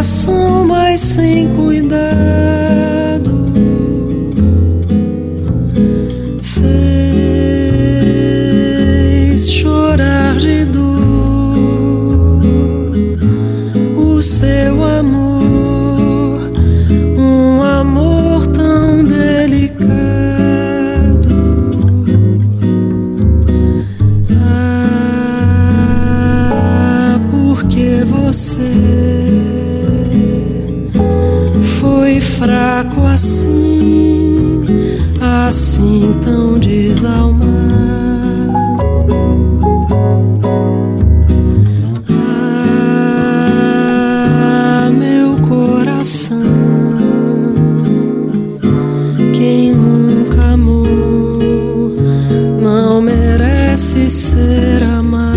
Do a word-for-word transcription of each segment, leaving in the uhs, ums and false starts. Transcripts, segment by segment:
coração, mas sem cuidado, fez chorar de dor o seu amor, um amor tão delicado. Ah, porque você foi fraco assim, assim tão desalmado. Ah, meu coração, quem nunca amou não merece ser amado.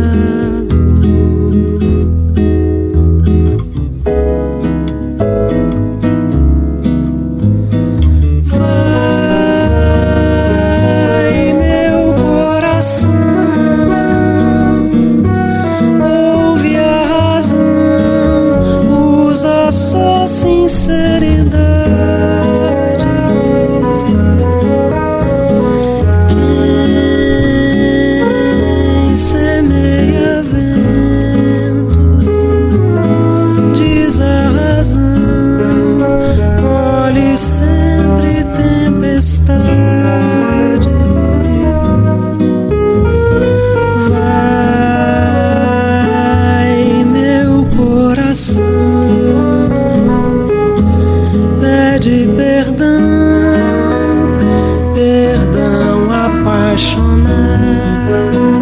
Só sinceridade. Quem semeia vento diz a razão, colhe sempre tempestade. Vai, meu coração, pede perdão, perdão apaixonado.